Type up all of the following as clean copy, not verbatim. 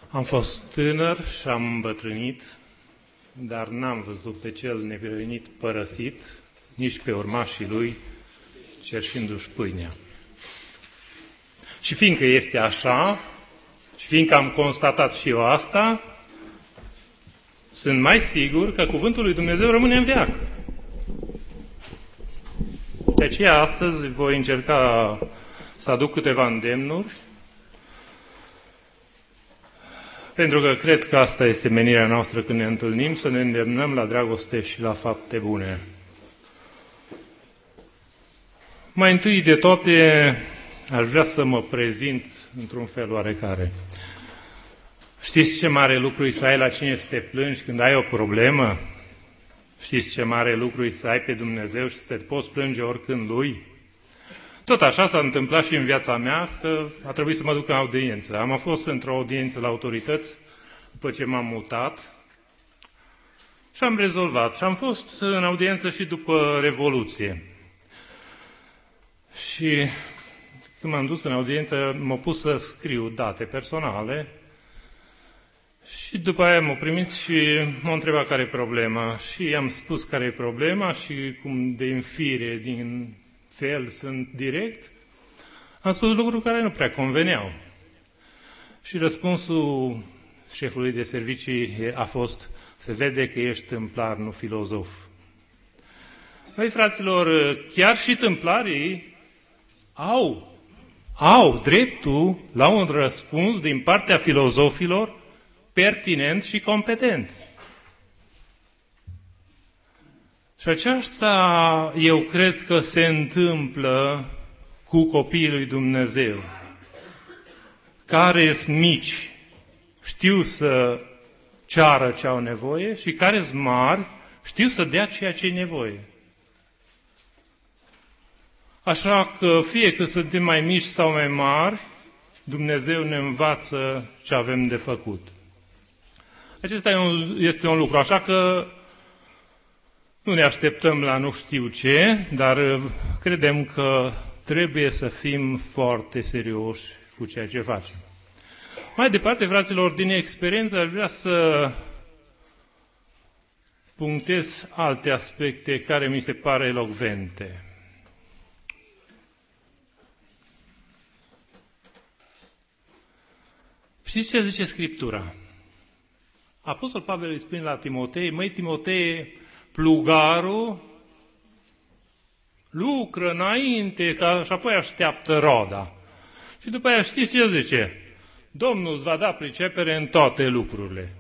Am fost tânăr și am îmbătrânit, dar n-am văzut pe cel neprihănit părăsit, nici pe urmașii lui cerșindu-și pâinea. Și fiindcă este așa, și fiindcă am constatat și eu asta, sunt mai sigur că cuvântul lui Dumnezeu rămâne în veac. De aceea astăzi voi încerca să aduc câteva îndemnuri, pentru că cred că asta este menirea noastră când ne întâlnim, să ne îndemnăm la dragoste și la fapte bune. Mai întâi de toate, aș vrea să mă prezint într-un fel oarecare. Știți ce mare lucru e să ai la cine să te plângi când ai o problemă? Știți ce mare lucru e să ai pe Dumnezeu și să te poți plânge oricând Lui? Tot așa s-a întâmplat și în viața mea, că a trebuit să mă duc în audiență. Am fost într-o audiență la autorități după ce m-am mutat și am rezolvat. Și am fost în audiență și după Revoluție. Și când m-am dus în audiență, m-am pus să scriu date personale și după aia m-au primit și m-au întrebat care e problema. Și i-am spus care e problema și cum de înfire din fel sunt direct, am spus lucruri care nu prea conveneau. Și răspunsul șefului de servicii a fost: se vede că ești tâmplar, nu filozof. Măi, fraților, chiar și tâmplarii au dreptul la un răspuns din partea filozofilor pertinent și competent. Și aceasta eu cred că se întâmplă cu copiii lui Dumnezeu, care sunt mici, știu să ceară ce au nevoie și care sunt mari, știu să dea ceea ce e nevoie. Așa că fie că suntem mai mici sau mai mari, Dumnezeu ne învață ce avem de făcut. Acesta este un lucru, așa că nu ne așteptăm la nu știu ce, dar credem că trebuie să fim foarte serioși cu ceea ce facem. Mai departe, fraților, din experiență aș vrea să punctez alte aspecte care mi se pare elocvente. Știți ce zice Scriptura? Apostol Pavel îi spune la Timotei: măi, Timotei, plugarul lucră înainte și apoi așteaptă roada. Și după aia știți ce zice? Domnul îți va da pricepere în toate lucrurile.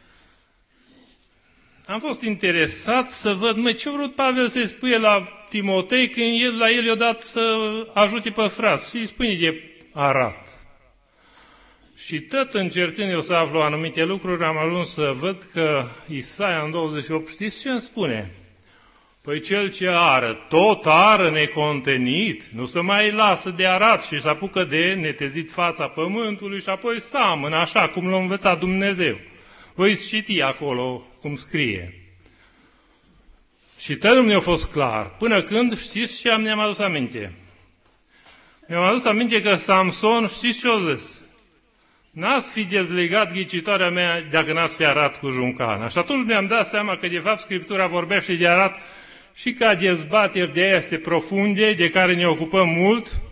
Am fost interesat să văd, ce a vrut Pavel să-i spune la Timotei când la el i-a dat să ajute pe frați. Și îi spune de arat. Și tot încercând eu să aflu anumite lucruri, am ajuns să văd că Isaia în 28, știți ce îmi spune? Păi cel ce ară, tot ară necontenit, nu se mai lasă de arat și se apucă de netezit fața pământului și apoi seamănă așa cum l-a învățat Dumnezeu. Voi citi acolo cum scrie. Și tot mi-a fost clar. Până când, știți ce mi-am adus aminte? Mi-am adus aminte că Samson, știți ce a zis? N-ați fi dezlegat, ghicitoarea mea, dacă n-ați fi arat cu juncana. Și atunci mi-am dat seama că, de fapt, Scriptura vorbește de arat și ca dezbateri de aia profunde, de care ne ocupăm mult,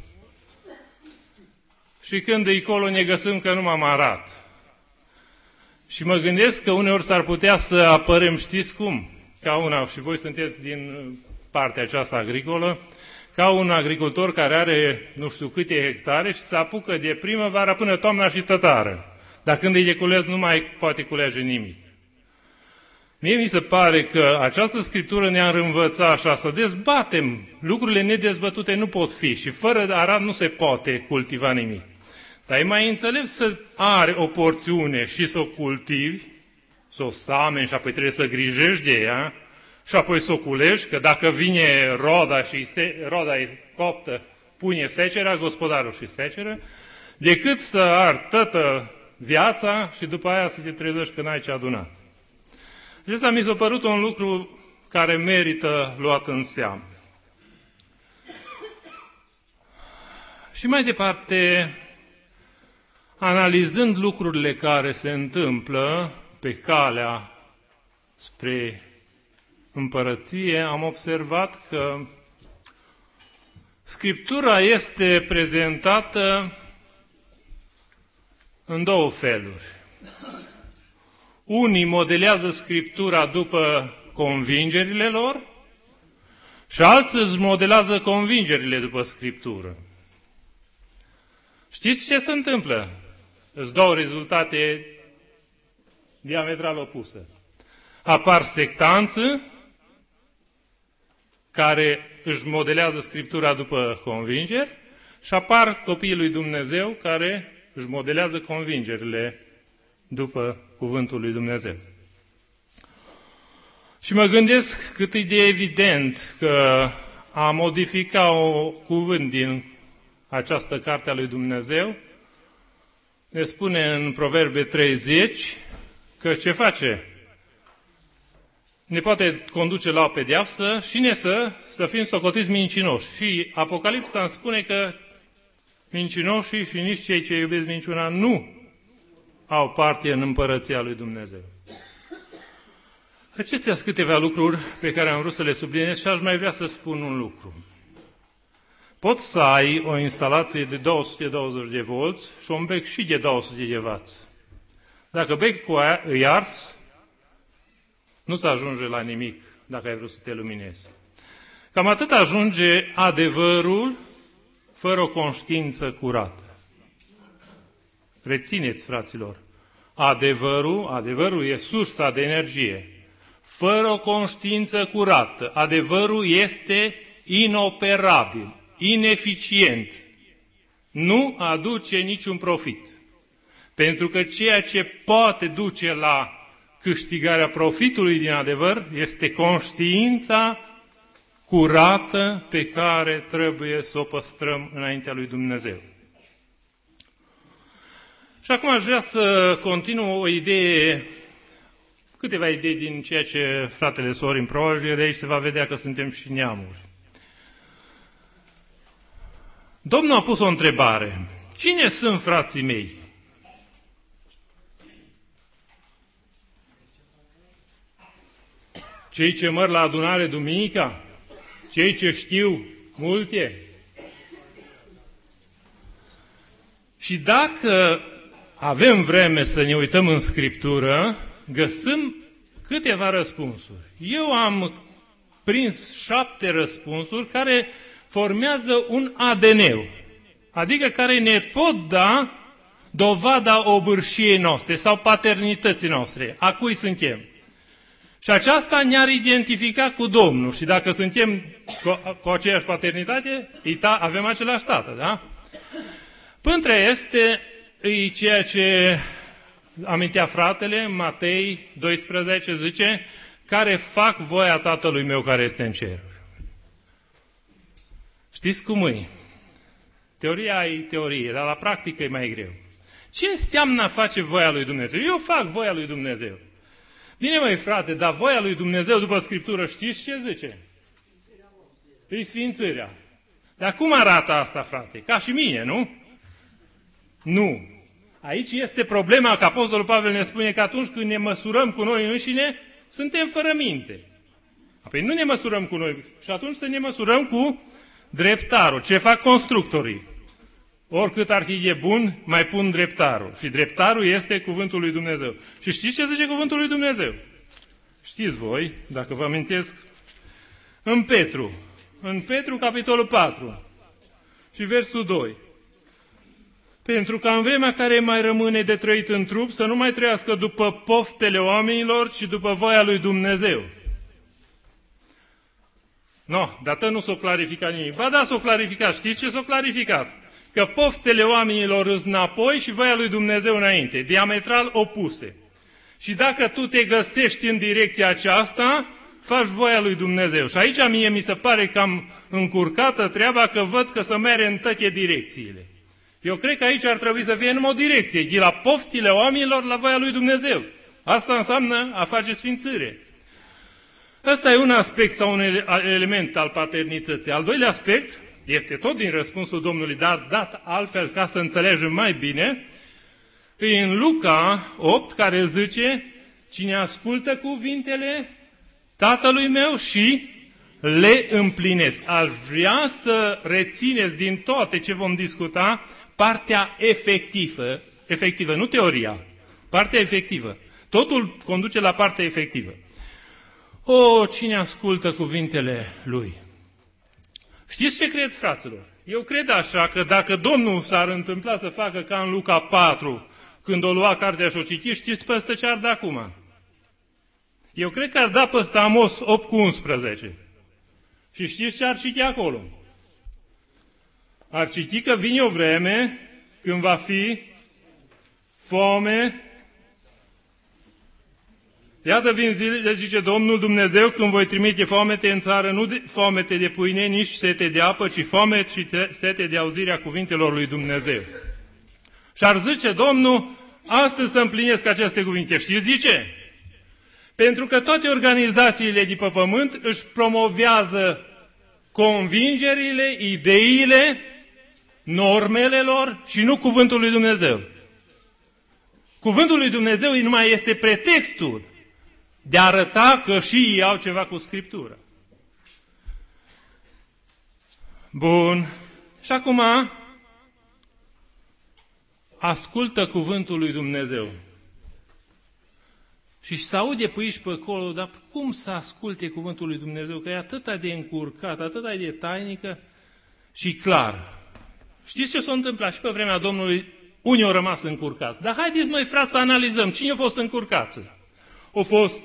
și când de acolo ne găsim că nu m-am arat. Și mă gândesc că uneori s-ar putea să apărăm, știți cum? Ca una, și voi sunteți din partea aceasta agricolă, ca un agricultor care are nu știu câte hectare și se apucă de primăvara până toamna și tătară. Dar când îi de cules, nu mai poate culege nimic. Mie mi se pare că această Scriptură ne-ar învăța așa, să dezbatem. Lucrurile nedezbătute nu pot fi și fără arat nu se poate cultiva nimic. Dar e mai înțelept să are o porțiune și să o cultivi, să o sameni și apoi trebuie să grijești de ea, și apoi să o culegi, că dacă vine roda și roda e coptă, pune secera, gospodarul și seceră, decât să ar toată viața și după aia să te trezești că n-ai ce aduna. Acesta mi s-a părut un lucru care merită luat în seamă. Și mai departe, analizând lucrurile care se întâmplă pe calea spre împărăție, am observat că Scriptura este prezentată în două feluri. Unii modelează Scriptura după convingerile lor și alții își modelează convingerile după Scriptură. Știți ce se întâmplă? Îți două rezultate diametral opuse. Apar sectanți care își modelează Scriptura după convingeri și apar copiii lui Dumnezeu care își modelează convingerile după cuvântul lui Dumnezeu. Și mă gândesc cât e de evident că a modifica un cuvânt din această carte a lui Dumnezeu ne spune în Proverbe 30 că ce face? Ne poate conduce la o pedeapsă și ne să fim socotiți mincinoși. Și Apocalipsa îmi spune că mincinoșii și nici cei ce iubesc minciuna nu au parte în împărăția lui Dumnezeu. Acestea sunt câteva lucruri pe care am vrut să le subliniez și aș mai vrea să spun un lucru. Poți să ai o instalație de 220 de volți și un bec și de 200 de W. Dacă becul îi ars, nu-ți ajunge la nimic dacă ai vrut să te luminezi. Cam atât ajunge adevărul fără o conștiință Rețineți, fraților, adevărul e sursa de energie. Fără o conștiință curată, adevărul este inoperabil, ineficient. Nu aduce niciun profit. Pentru că ceea ce poate duce la câștigarea profitului din adevăr este conștiința curată pe care trebuie să o păstrăm înaintea lui Dumnezeu. Și acum aș vrea să continu câteva idei din ceea ce fratele Sorin, probabil de aici se va vedea că suntem și neamuri. Domnul a pus o întrebare. Cine sunt frații mei? Cei ce măr la adunare duminica? Cei ce știu multe? Și dacă avem vreme să ne uităm în Scriptură, găsim câteva răspunsuri. Eu am prins 7 răspunsuri care formează un ADN, adică care ne pot da dovada obârșiei noastre sau paternității noastre, a cui suntem. Și aceasta ne-ar identifica cu Domnul. Și dacă suntem cu aceeași paternitate, avem același tată, da? Pântre este ceea ce amintea fratele, Matei 12, zice, care fac voia Tatălui meu care este în ceruri. Știți cum e? Teoria e teorie, dar la practică e mai greu. Ce înseamnă a face voia lui Dumnezeu? Eu fac voia lui Dumnezeu. Bine, măi, frate, dar voia lui Dumnezeu după Scriptură știți ce zice? E sfințirea. Dar cum arată asta, frate? Ca și mine, nu? Nu. Aici este problema că Apostolul Pavel ne spune că atunci când ne măsurăm cu noi înșine, suntem fără minte. Apoi nu ne măsurăm cu noi și atunci să ne măsurăm cu dreptarul. Ce fac constructorii? Oricât ar fi de bun, mai pun dreptarul. Și dreptarul este cuvântul lui Dumnezeu. Și știți ce zice cuvântul lui Dumnezeu? Știți voi, dacă vă amintesc, în Petru, capitolul 4 și versul 2. Pentru că în vremea care mai rămâne de trăit în trup, să nu mai trăiască după poftele oamenilor, ci după voia lui Dumnezeu. Dar nu s-o clarificat nimic. Ba da, s-o clarificat. Știți ce s-o clarificat? Că poftele oamenilor îs înapoi și voia lui Dumnezeu înainte, diametral opuse. Și dacă tu te găsești în direcția aceasta, faci voia lui Dumnezeu. Și aici mie mi se pare cam încurcată treaba că văd că se merge în toate direcțiile. Eu cred că aici ar trebui să fie numai o direcție, de la poftile oamenilor la voia lui Dumnezeu. Asta înseamnă a face sfințire. Ăsta e un aspect sau un element al paternității. Al doilea aspect este tot din răspunsul Domnului, dar dat altfel ca să înțelegem mai bine, E în Luca 8, care zice, cine ascultă cuvintele Tatălui meu și le împlinesc. Aș vrea să rețineți din toate ce vom discuta partea efectivă, nu teoria, partea efectivă. Totul conduce la partea efectivă. Cine ascultă cuvintele Lui? Știți ce cred, fraților? Eu cred așa că dacă Domnul s-ar întâmpla să facă ca în Luca 4, când o lua cartea și o citi, știți peste ce ar da acum? Eu cred că ar da peste Amos 8:11. Și știți ce ar citi acolo? Ar citi că vine o vreme când va fi foame. Iată vin zilele, zice Domnul Dumnezeu, când voi trimite foamete în țară, nu foamete de pâine, nici sete de apă, ci foamete și sete de auzirea cuvintelor lui Dumnezeu. Și ar zice Domnul, astăzi să împlinesc aceste cuvinte. Știți de ce? Pentru că toate organizațiile de pe pământ își promovează convingerile, ideile, normele lor și nu cuvântul lui Dumnezeu. Cuvântul lui Dumnezeu numai este pretextul de a arăta că și ei au ceva cu Scriptura. Bun. Și acum ascultă cuvântul lui Dumnezeu. Și se aude pe aici pe acolo, dar cum să asculte cuvântul lui Dumnezeu? Că e atâta de încurcat, atâta de tainică și clar. Știți ce s-a întâmplat? Și pe vremea Domnului unii au rămas încurcați. Dar haideți noi, frați, să analizăm. Cine a fost încurcați? A fost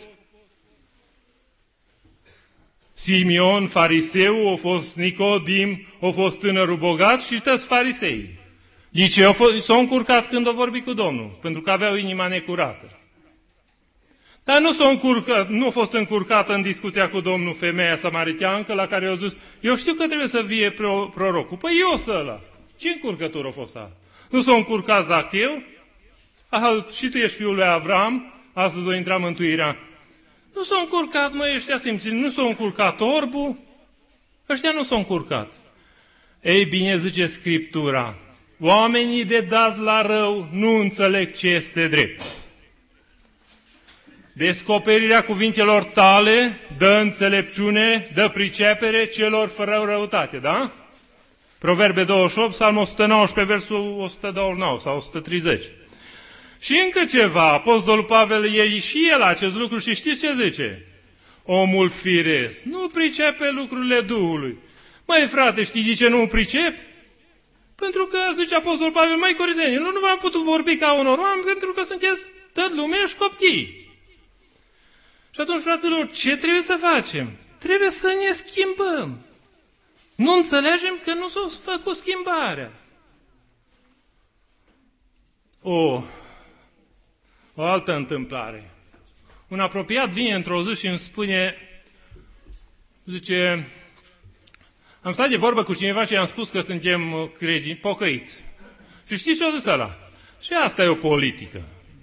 Simeon, fariseu, a fost Nicodim, a fost tânărul bogat și toți farisei. De ce s-au încurcat când au vorbit cu Domnul? Pentru că aveau inima necurată. Dar nu a fost încurcată în discuția cu Domnul femeia samariteancă la care i-a zis, eu știu că trebuie să vie prorocul. Păi eu să ăla. Ce încurcătură a fost asta? Nu s-a încurcat Zacheu? Și tu ești fiul lui Avram? Astăzi o intra mântuirea. Nu s-a încurcat, măi, ăștia simți. Nu s-a încurcat orbul? Ăștia nu s-au încurcat. Ei bine, zice Scriptura, oamenii de dați la rău nu înțeleg ce este drept. Descoperirea cuvintelor tale dă înțelepciune, dă pricepere celor fără răutate, da? Proverbe 28, Psalm 119, versul 129 sau 130. Și încă ceva, Apostolul Pavel e și el acest lucru și știți ce zice? Omul firesc nu pricepe lucrurile Duhului. Măi frate, știi de ce nu pricep? Pentru că, zice Apostolul Pavel, mai corideni, nu v-am putut vorbi ca unor oameni pentru că sunteți tot lumea și coptii. Și atunci, fraților, ce trebuie să facem? Trebuie să ne schimbăm. Nu înțelegem că nu s-a făcut schimbarea. O altă întâmplare. Un apropiat vine într-o zi și îmi spune, zice, am stat de vorbă cu cineva și i-am spus că suntem pocăiți. Și știți ce a zis ăla? Și asta e o politică.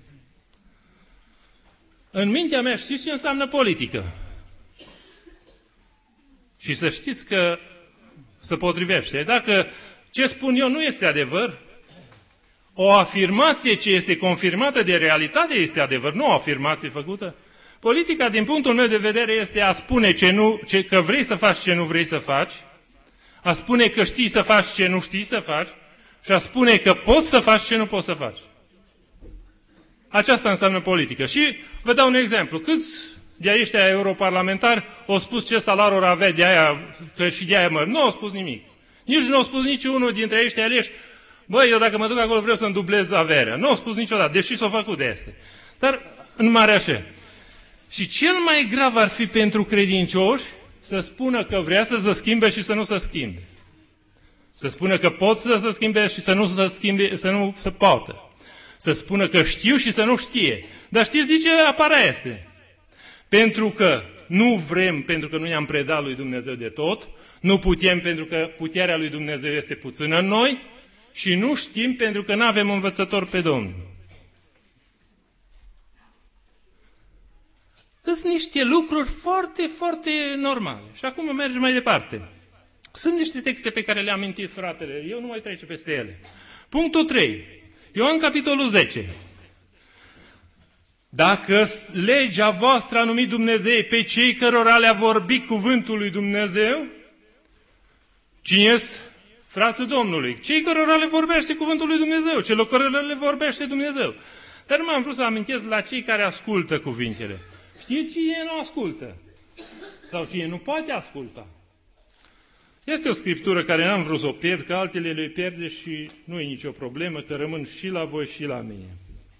În mintea mea știți ce înseamnă politică? Și să știți că se potrivește. Dacă ce spun eu nu este adevăr, o afirmație ce este confirmată de realitate este adevăr, nu o afirmație făcută. Politica, din punctul meu de vedere, este a spune că vrei să faci ce nu vrei să faci, a spune că știi să faci ce nu știi să faci și a spune că poți să faci ce nu poți să faci. Aceasta înseamnă politică. Și vă dau un exemplu. Câți de ăștia europarlamentari au spus ce salariu ar avea de aia, că și de aia mări? Nu au spus nimic. Nici nu au spus niciunul dintre ăștia aleși, băi, eu dacă mă duc acolo vreau să-mi dublez averea. Nu au spus niciodată, deși s-au făcut de asta. Dar în mare așa. Și cel mai grav ar fi pentru credincioși să spună că vrea să se schimbe și să nu se schimbe. Să spună că pot să se schimbe și să nu se schimbe, să nu se poată. Să spună că știu și să nu știe. Dar știți de ce apare asta? Pentru că nu vrem, pentru că nu i-am predat lui Dumnezeu de tot, nu putem pentru că puterea lui Dumnezeu este puțină în noi și nu știm pentru că nu avem învățător pe Domnul. Sunt niște lucruri foarte, foarte normale. Și acum mergem mai departe. Sunt niște texte pe care le-am amintit fratele. Eu nu mai trece peste ele. Punctul 3. Ioan capitolul 10. Dacă legea voastră a numit Dumnezeu pe cei cărora le-a vorbit cuvântul lui Dumnezeu, cine-s frații Domnului? Cei cărora le vorbește cuvântul lui Dumnezeu, celor cărora le vorbește Dumnezeu. Dar nu m-am vrut să amintesc la cei care ascultă cuvintele. Știe cine nu ascultă? Sau cine nu poate asculta? Este o scriptură care n-am vrut să o pierd, că altele le pierde și nu e nicio problemă, că rămân și la voi și la mine.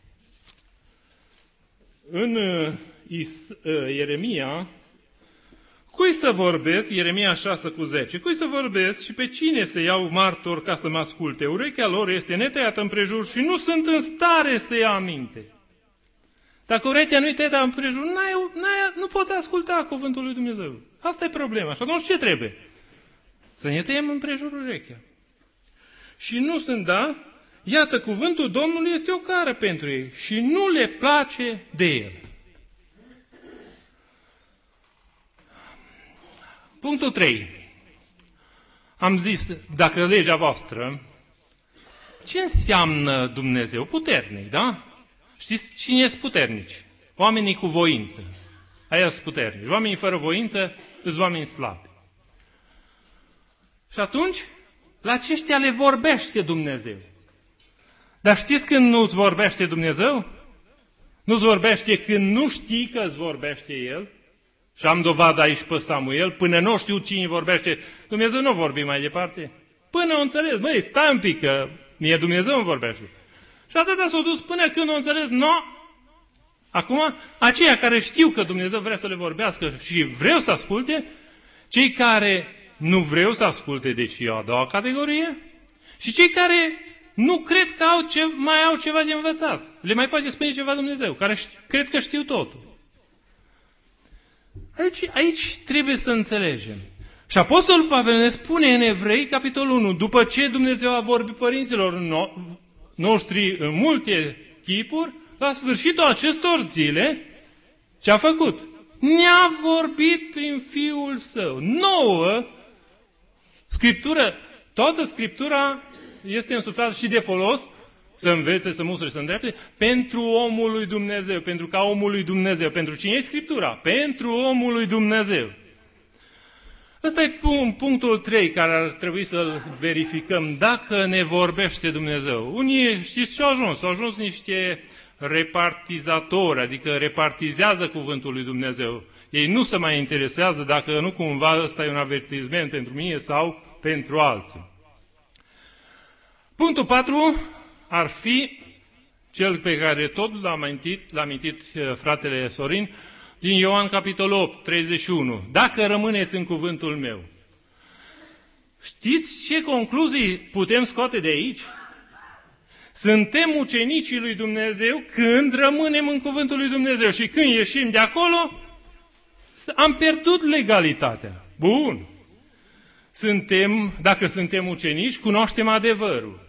În Ieremia, cui să vorbesc, Ieremia 6:10, cui să vorbesc și pe cine să iau martor ca să mă asculte? Urechea lor este netăiată împrejur și nu sunt în stare să ia aminte. Dacă urechea nu-i tăiată împrejur, nu poți asculta cuvântul lui Dumnezeu. Asta e problema. Și atunci ce trebuie? Să ne tăiem împrejur urechea. Și nu sunt, da? Iată, cuvântul Domnului este o cară pentru ei și nu le place de el. Punctul 3. Am zis, dacă legea voastră, ce înseamnă Dumnezeu? Puternic, da? Știți cine sunt puternici? Oamenii cu voință. Aia sunt puternici. Oamenii fără voință sunt oameni slabi. Și atunci, la aceștia le vorbește Dumnezeu. Dar știți când nu îți vorbește Dumnezeu? Nu-ți vorbește când nu știi că îți vorbește El? Și am dovadă aici pe Samuel, până nu știu cine vorbește, Dumnezeu nu vorbi mai departe. Până o înțeles, măi, stai un pic, că mie Dumnezeu îmi vorbește. Și atâta s-a dus până când o înțeles, Acum, aceia care știu că Dumnezeu vrea să le vorbească și vreau să asculte, cei care nu vreau să asculte, deci e a doua categorie, și cei care nu cred că mai au ceva de învățat. Le mai poate spune ceva Dumnezeu, care cred că știu totul. Aici trebuie să înțelegem. Și Apostolul Pavel ne spune în Evrei, capitolul 1, după ce Dumnezeu a vorbit părinților noștri în multe chipuri, la sfârșitul acestor zile, ce a făcut? Ne-a vorbit prin Fiul Său. Nouă Scriptură, toată Scriptura este însuflată și de folos, să învețe, să mustre, să îndrepte, pentru omul lui Dumnezeu, pentru ca omul lui Dumnezeu. Pentru cine e Scriptura? Pentru omul lui Dumnezeu. Ăsta e punctul 3 care ar trebui să-l verificăm, dacă ne vorbește Dumnezeu. Unii, știți ce au ajuns? Au ajuns niște repartizatori, adică repartizează cuvântul lui Dumnezeu. Ei nu se mai interesează dacă nu cumva ăsta e un avertisment pentru mine sau pentru alții. Punctul 4 ar fi cel pe care tot l-a amintit fratele Sorin, din Ioan capitolul 8, 31. Dacă rămâneți în cuvântul meu. Știți ce concluzii putem scoate de aici? Suntem ucenicii lui Dumnezeu când rămânem în cuvântul lui Dumnezeu și când ieșim de acolo, am pierdut legalitatea. Bun. Dacă suntem ucenici, cunoaștem adevărul.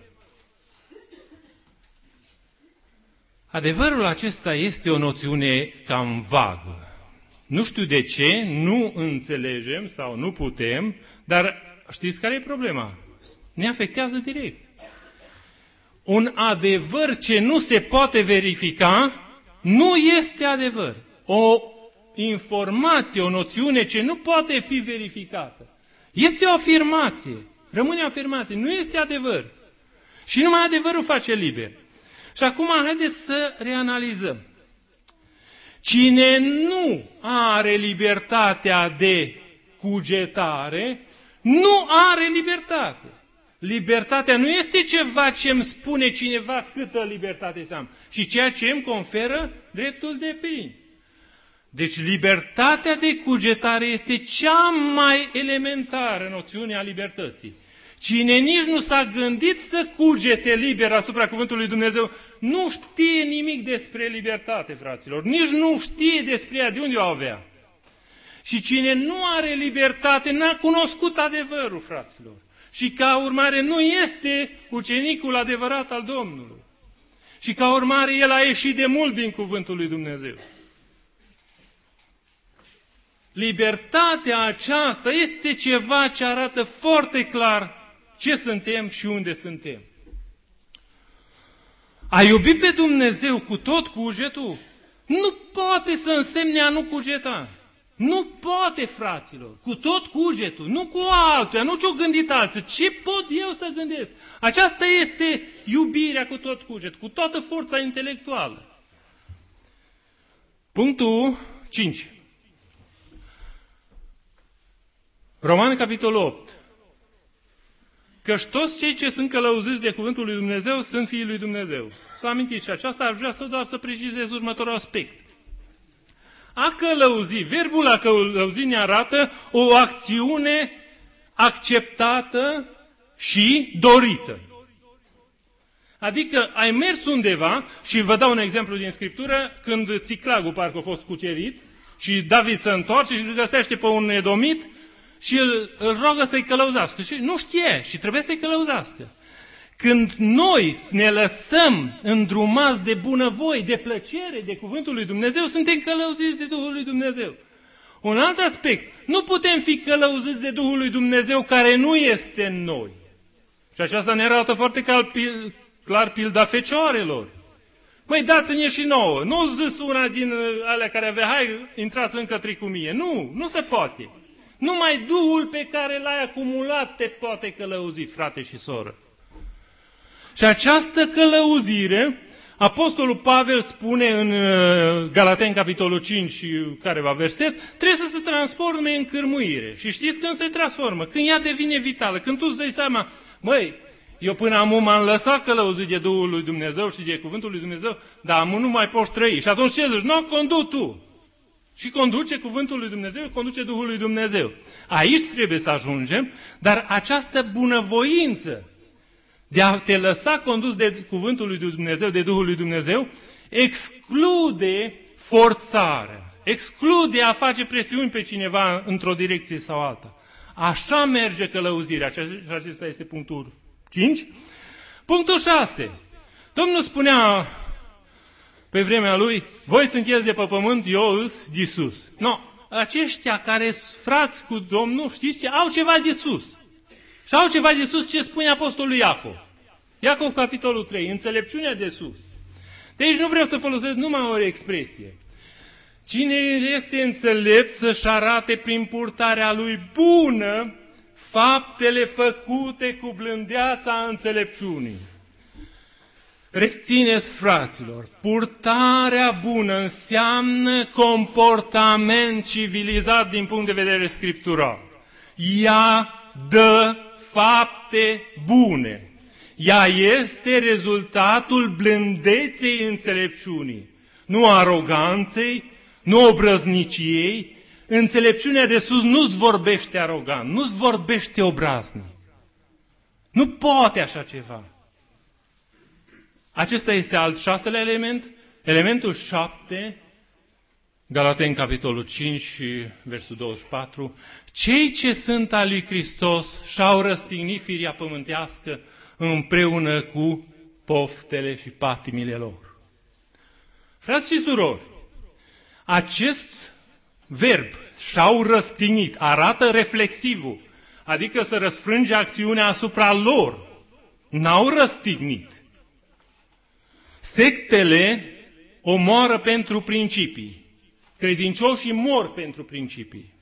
Adevărul acesta este o noțiune cam vagă. Nu știu de ce, nu înțelegem sau nu putem, dar știți care e problema? Ne afectează direct. Un adevăr ce nu se poate verifica, nu este adevăr. O informație, o noțiune ce nu poate fi verificată. Este o afirmație. Rămâne o afirmație. Nu este adevăr. Și numai adevărul face liber. Și acum haideți să reanalizăm. Cine nu are libertatea de cugetare, nu are libertate. Libertatea nu este ceva ce îmi spune cineva câtă libertate să am, și ceea ce îmi conferă dreptul de plin. Deci libertatea de cugetare este cea mai elementară noțiune a libertății. Cine nici nu s-a gândit să cugete liber asupra cuvântului Dumnezeu, nu știe nimic despre libertate, fraților. Nici nu știe despre ea, de unde o avea. Și cine nu are libertate, n-a cunoscut adevărul, fraților. Și ca urmare nu este ucenicul adevărat al Domnului. Și ca urmare el a ieșit de mult din cuvântul lui Dumnezeu. Libertatea aceasta este ceva ce arată foarte clar ce suntem și unde suntem. A iubi pe Dumnezeu cu tot cugetul nu poate să însemne a nu cugeta. Nu poate, fraților, cu tot cugetul, nu cu altuia, nu ce-o gândit alții. Ce pot eu să gândesc? Aceasta este iubirea cu tot cuget, cu toată forța intelectuală. Punctul 5. Romani, capitolul 8. Căci toți cei ce sunt călăuziți de cuvântul lui Dumnezeu sunt fiii lui Dumnezeu. S-a amintit și aceasta, aș vrea doar să precizez următorul aspect. A călăuzi, verbul a călăuzi ne arată o acțiune acceptată și dorită. Adică ai mers undeva, și vă dau un exemplu din Scriptură, când Țiclagul parcă a fost cucerit și David se întoarce și îl găsește pe un edomit și îl roagă să-i călăuzească. Și nu știe și trebuie să-i călăuzească. Când noi ne lăsăm îndrumați de bunăvoie, de plăcere, de cuvântul lui Dumnezeu, suntem călăuziți de Duhul lui Dumnezeu. Un alt aspect, nu putem fi călăuziți de Duhul lui Dumnezeu care nu este în noi. Și aceasta ne arată foarte clar pilda fecioarelor. Măi, dați-ne și nouă. Nu zis una din alea care avea, hai, intrați în cătri cu mie. Nu se poate. Numai Duhul pe care l-ai acumulat te poate călăuzi, frate și soră. Și această călăuzire, Apostolul Pavel spune în Galateni, capitolul 5, careva verset, trebuie să se transforme în cârmuire. Și știți când se transformă? Când ea devine vitală, când tu îți dai seama, măi, eu până acum m-am lăsat călăuzit de Duhul lui Dumnezeu și de cuvântul lui Dumnezeu, dar acum nu mai poți trăi. Și atunci ce zici? Nu, conduci tu. Și conduce cuvântul lui Dumnezeu, conduce Duhul lui Dumnezeu. Aici trebuie să ajungem, dar această bunăvoință de a te lăsa condus de cuvântul lui Dumnezeu, de Duhul lui Dumnezeu, exclude forțarea, exclude a face presiuni pe cineva într-o direcție sau alta. Așa merge călăuzirea. Și acesta este punctul 5. Punctul 6. Domnul spunea pe vremea lui, voi sunteți de pe pământ, eu îs de sus. No, aceștia care sunt frați cu Domnul, știți ce? Au ceva de sus. Și au ceva de sus ce spune Apostolul Iacov. Iacov, capitolul 3, înțelepciunea de sus. Deci nu vreau să folosesc numai o expresie. Cine este înțelept să-și arate prin purtarea lui bună faptele făcute cu blândeața înțelepciunii. Rețineți, fraților, purtarea bună înseamnă comportament civilizat din punct de vedere scriptural. Ea dă fapte bune. Ea este rezultatul blândeței înțelepciunii, nu aroganței, nu obrăzniciei. Înțelepciunea de sus nu-ți vorbește arogant, nu-ți vorbește obraznic. Nu poate așa ceva. Acesta este al 6-lea element. Elementul 7, Galateni, capitolul 5 și versul 24. Cei ce sunt al lui Hristos și-au răstignit firea pământească împreună cu poftele și patimile lor. Frați și surori, acest verb și-au răstignit arată reflexivul, adică să răsfrânge acțiunea asupra lor. N-au răstignit. Sectele omoară pentru principii. Credincioșii mor pentru principii.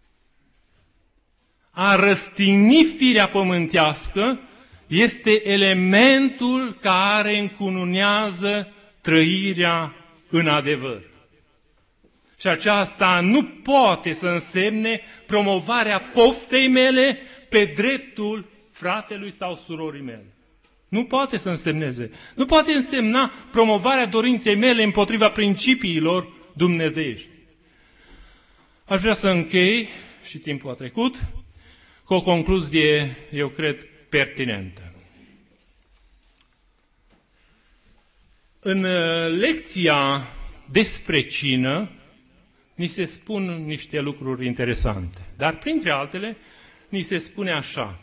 A răstigni firea pământească este elementul care încununează trăirea în adevăr. Și aceasta nu poate să însemne promovarea poftei mele pe dreptul fratelui sau surorii mele. Nu poate să însemneze. Nu poate însemna promovarea dorinței mele împotriva principiilor dumnezeiești. Aș vrea să închei, și timpul a trecut, cu o concluzie, eu cred, pertinentă. În lecția despre cină, ni se spun niște lucruri interesante. Dar, printre altele, ni se spune așa,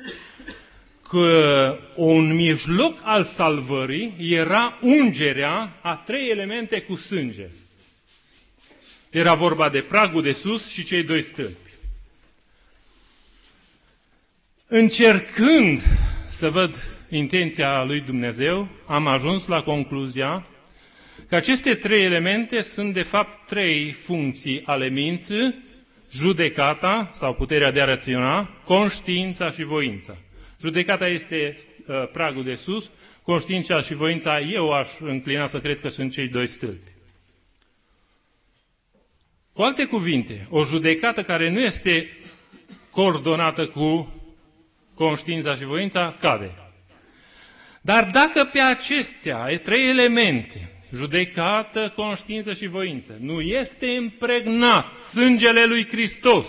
că un mijloc al salvării era ungerea a 3 elemente cu sânge. Era vorba de pragul de sus și cei 2 stâlpi. Încercând să văd intenția lui Dumnezeu, am ajuns la concluzia că aceste trei elemente sunt de fapt trei funcții ale minții: judecata sau puterea de a raționa, conștiința și voința. Judecata este pragul de sus, conștiința și voința eu aș înclina să cred că sunt cei doi stâlpi. Cu alte cuvinte, o judecată care nu este coordonată cu conștiința și voința cade. Dar dacă pe acestea trei elemente, judecată, conștiință și voință, nu este impregnat sângele lui Hristos,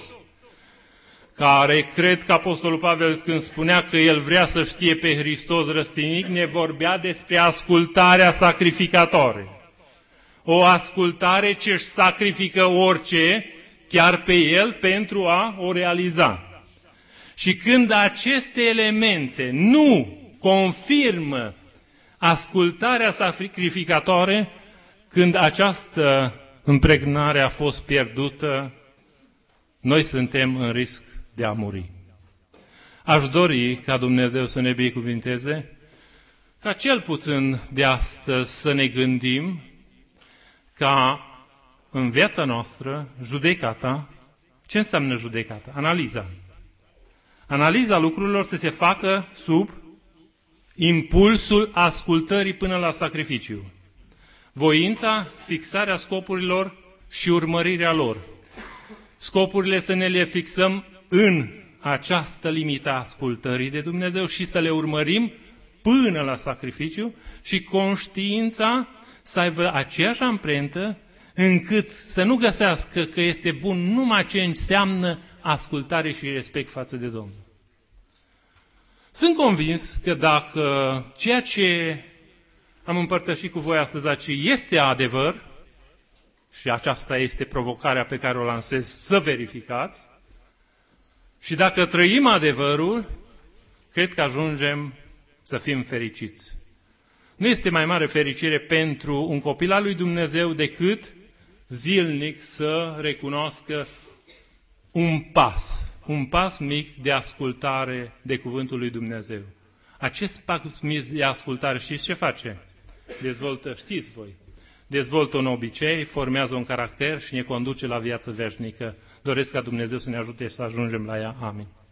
care cred că Apostolul Pavel, când spunea că el vrea să știe pe Hristos răstignit, ne vorbea despre ascultarea sacrificatoare. O ascultare ce își sacrifică orice, chiar pe el, pentru a o realiza. Și când aceste elemente nu confirmă ascultarea sacrificatoare, când această impregnare a fost pierdută, noi suntem în risc de a muri. Aș dori ca Dumnezeu să ne binecuvinteze, ca cel puțin de astăzi să ne gândim ca în viața noastră judecata. Ce înseamnă judecata? Analiza. Analiza lucrurilor să se facă sub impulsul ascultării până la sacrificiu. Voința, fixarea scopurilor și urmărirea lor. Scopurile să ne le fixăm în această limită a ascultării de Dumnezeu și să le urmărim până la sacrificiu, și conștiința să aibă aceeași amprentă încât să nu găsească că este bun numai ce înseamnă ascultare și respect față de Domnul. Sunt convins că dacă ceea ce am împărtășit cu voi astăzi aici este adevăr, și aceasta este provocarea pe care o lansez, să verificați, și dacă trăim adevărul, cred că ajungem să fim fericiți. Nu este mai mare fericire pentru un copil al lui Dumnezeu decât zilnic să recunoască un pas mic de ascultare de cuvântul lui Dumnezeu. Acest pas mic de ascultare, știți ce face? Știți voi, dezvoltă un obicei, formează un caracter și ne conduce la viață veșnică. Doresc ca Dumnezeu să ne ajute să ajungem la ea. Amin.